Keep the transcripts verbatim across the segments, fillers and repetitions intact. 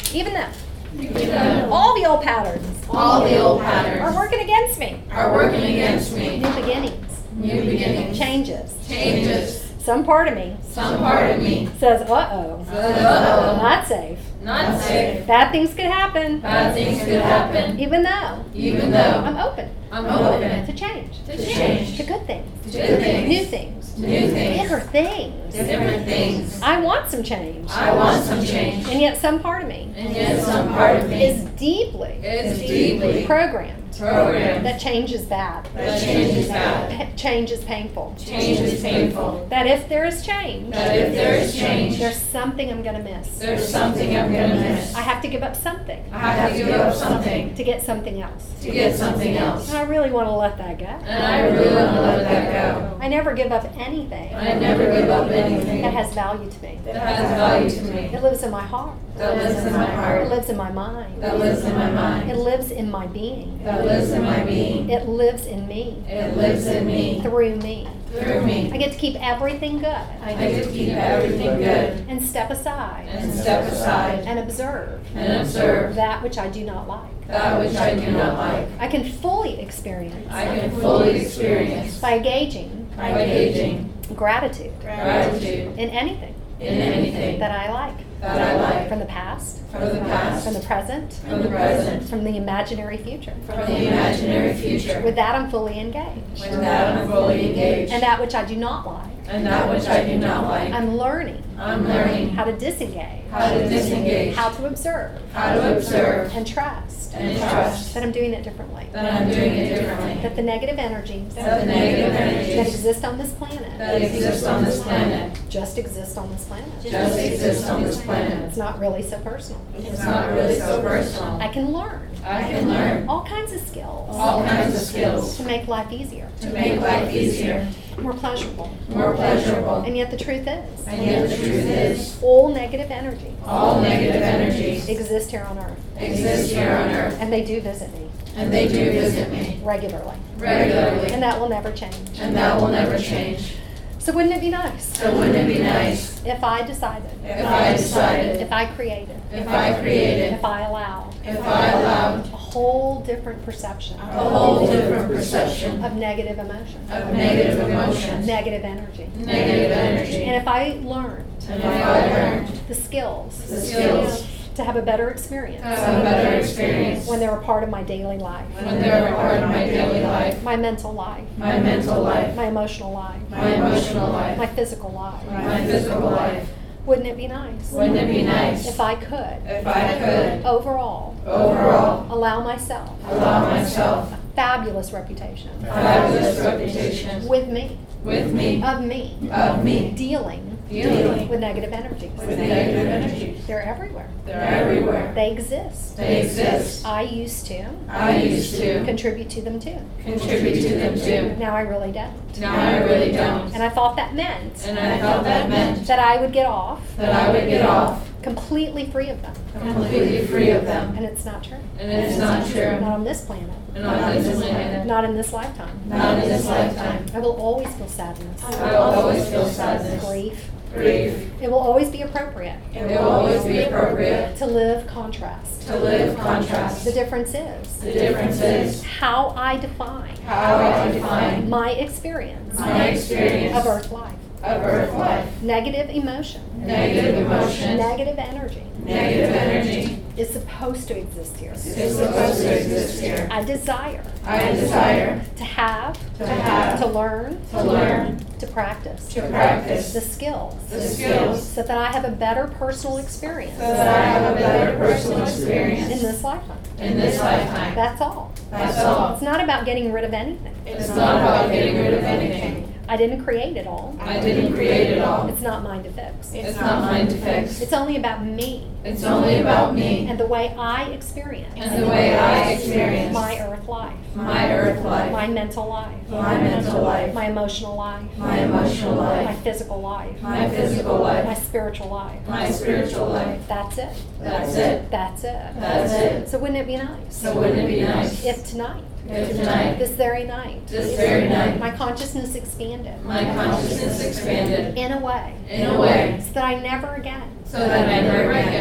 Even though Even though all the old patterns all the old are patterns working against me. are working against me. New beginnings, New beginnings, changes. changes. Some part of me Some part of me says, uh-oh, Uh-oh. not safe. Not safe. Bad things could happen. Bad things could happen. Even though Even though I'm open I'm open to change, to change. to good things, To good things. new things, New things. bigger things. Different things. I want some change. I want some change. And yet some part of me And yet some part of me is deeply is deeply programmed programmed that change is bad. that change is bad. Pa- Change is painful. Change is painful. That if there is change, That if there is change, there's something I'm going to miss. there's something I'm gonna miss. I have to give up something I have to give up something to get something else. to get something else. And I really want to let that go. And I really want to let that go. I never give up anything I never give up anything that has value to me. that has value to me. It lives in my heart. That lives in my It heart. lives in my mind. That lives in my It mind. lives in my being. That lives in my being. It lives in me, It lives in me. through me. Through me. I get to keep everything good I get to keep everything good and step aside and step aside and observe and observe that which I do not like. that which I do not like. I can fully experience I can fully experience by engaging by gauging gratitude gratitude in anything in anything that I like. that I like. From the past, From the past, from the present, from the present, from the imaginary future. from the imaginary future. With that, I'm fully engaged. With that, I'm fully engaged. And that which I do not like, And that which I do not like, I'm learning I'm learning how to disengage, how to disengage, how to observe, how to observe and trust and trust that I'm doing it differently. that I'm doing it differently. That the negative energies That the negative that energies exist on this planet that exist on this planet just exist on this planet. just exist on this planet. It's not really so personal. It's not really so personal. I can learn I can learn all kinds of skills all kinds of skills to make life easier, to make life easier, more pleasurable. more pleasurable. And yet the truth is, And yet the truth is, all negative energies all negative energies exist here on earth. exist here on earth, And they do visit me and they do visit me regularly. regularly, And that will never change. and that will never change. So wouldn't it be nice So wouldn't it be nice if I decided, if I decided, if I created, if I created, if I allowed if I allowed a whole different perception a whole different perception of negative emotion, of negative emotion, negative energy? negative energy, And if I learned and if I learned the skills the skills to have a better experience to have a better experience when they're a part of my daily life, when they're a part of my daily life, my mental life, my mental life, my emotional life, my emotional life, my physical life, my physical life, wouldn't it be nice wouldn't it be nice if I could if I could overall overall allow myself allow myself a fabulous reputation a fabulous reputation with me, with me, of me, of me, dealing dealing with negative energies? with negative energies. They're everywhere. They're everywhere. They exist. They exist. I used to I used to contribute to them too. contribute to them too. Now I really don't. Now I really don't. And I thought that meant And I thought that meant that I would get off that I would get off completely free of them. completely free of them. And it's not true. And it's not Not true. on this planet. And on this planet. Not in this lifetime. Not in this lifetime. I will always feel sadness, I will always feel sadness, grief. grief. It will always be appropriate It will always be appropriate to live contrast. to live contrast. The difference is The difference is how I define how I define my experience my experience of earth life. of earth life. Negative emotion, Negative emotion, negative energy negative energy is supposed to exist here. is supposed to exist here. I desire I desire to have, to have, to learn, to learn, to practice to practice the skills the skills so that I have a better personal experience so that I have a better personal in experience this lifetime. in this lifetime. That's all. That's all. It's not about getting rid of anything. It's not about getting rid of anything. I didn't create it all. I didn't create it all. It's not mine to fix. It's not mine to fix. It's only about me It's only about me and the way I experience and the way I experience my earth life, my earth life, my mental life, my mental life, my emotional life, my emotional my life, physical life, my physical my life, spiritual life. my spiritual life. That's it. That's it. That's it. That's it. So wouldn't it be nice So wouldn't it be nice if tonight, if tonight, this very night, this very night, my consciousness expanded my consciousness expanded in a way in a way so that I never again so that I never again see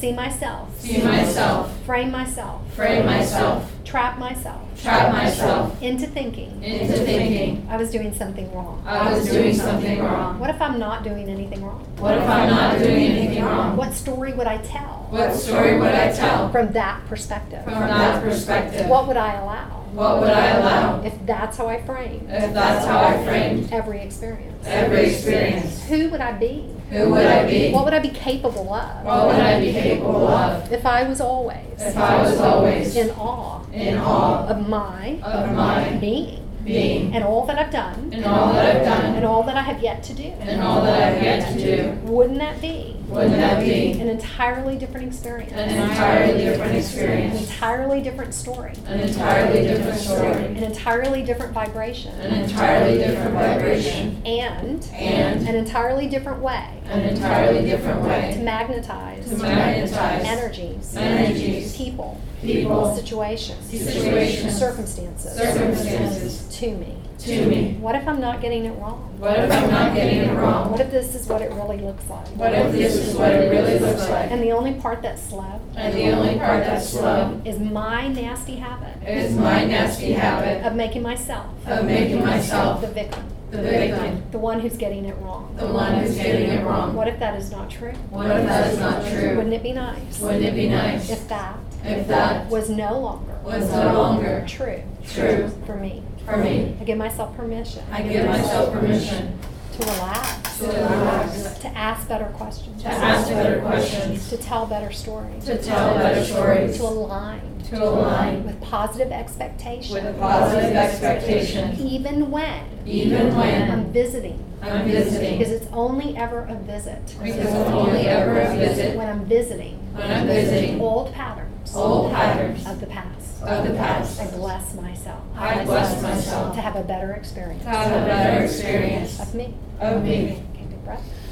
see myself, see myself, frame myself, frame myself, trap myself trap myself into thinking into thinking I was doing something wrong. I was doing something wrong. What if I'm not doing anything wrong? What if I'm not doing anything wrong? What story would I tell What story would I tell from that perspective? from that perspective? What would I allow What would I allow if that's how I framed if that's how I framed every experience? every experience? Who would I be? Who would I be? What would I be capable of What would I be capable of if I was always if I was always in awe in awe of my of my being being and all that I've done and all that I've and done all that I have yet to do? and all that I've yet to do? Wouldn't that be Wouldn't that be an entirely different experience? an entirely different An experience? entirely different story. An entirely different story? An entirely different vibration. An entirely different vibration? And And an entirely different way an entirely different to way magnetize to magnetize energies, energies, people, people, situations, situations, circumstances circumstances to me. to me? What if I'm not getting it wrong? What if I'm not getting it wrong? What if this is what it really looks like? What if this is what it really looks like? And the only part that's slow And the only part that's slow is my nasty habit is my nasty habit of making myself of making myself the victim, the victim, the one who's getting it wrong. the one who's getting it wrong. What if that is not true? What if that is not true? Wouldn't it be nice Wouldn't it be nice if that if that was no longer was no longer true true for me? for me? I give myself permission I give myself permission to relax, to relax, to ask better questions, to ask better questions, to tell better stories, to tell better stories, to align to align with positive expectation, with positive expectation, even when even I'm when visiting, I'm visiting. because it's only ever a visit. Because it's only ever a visit When I'm visiting when I'm visiting old patterns old patterns of the past. of the past. I bless myself I bless myself to have a better experience to have a better experience of me. of me. Okay, big breath.